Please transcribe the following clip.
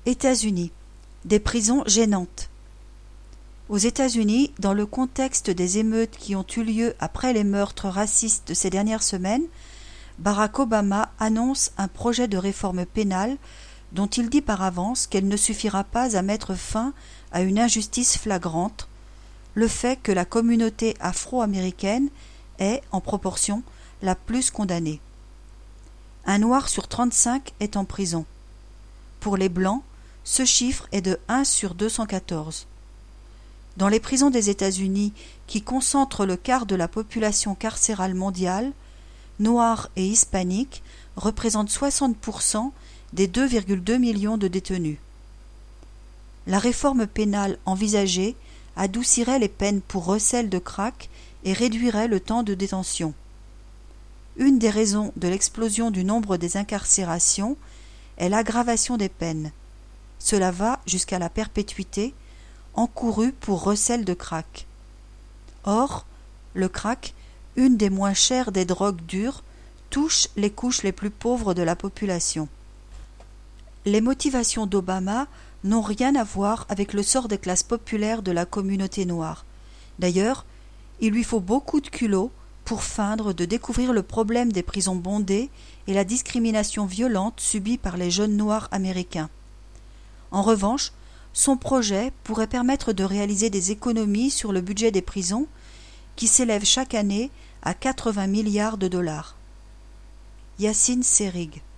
États-Unis. Des prisons gênantes. Aux États-Unis, dans le contexte des émeutes qui ont eu lieu après les meurtres racistes de ces dernières semaines, Barack Obama annonce un projet de réforme pénale dont il dit par avance qu'elle ne suffira pas à mettre fin à une injustice flagrante, le fait que la communauté afro-américaine est, en proportion, la plus condamnée. Un noir sur 35 est en prison. Pour les blancs, ce chiffre est de 1 sur 214. Dans les prisons des États-Unis, qui concentrent le quart de la population carcérale mondiale, noirs et hispaniques représentent 60% des 2,2 millions de détenus. La réforme pénale envisagée adoucirait les peines pour recel de crack et réduirait le temps de détention. Une des raisons de l'explosion du nombre des incarcérations est l'aggravation des peines. Cela va jusqu'à la perpétuité, encourue pour recel de crack. Or, le crack, une des moins chères des drogues dures, touche les couches les plus pauvres de la population. Les motivations d'Obama n'ont rien à voir avec le sort des classes populaires de la communauté noire. D'ailleurs, il lui faut beaucoup de culot pour feindre de découvrir le problème des prisons bondées et la discrimination violente subie par les jeunes noirs américains. En revanche, son projet pourrait permettre de réaliser des économies sur le budget des prisons, qui s'élève chaque année à 80 milliards de dollars. Yassine Serig.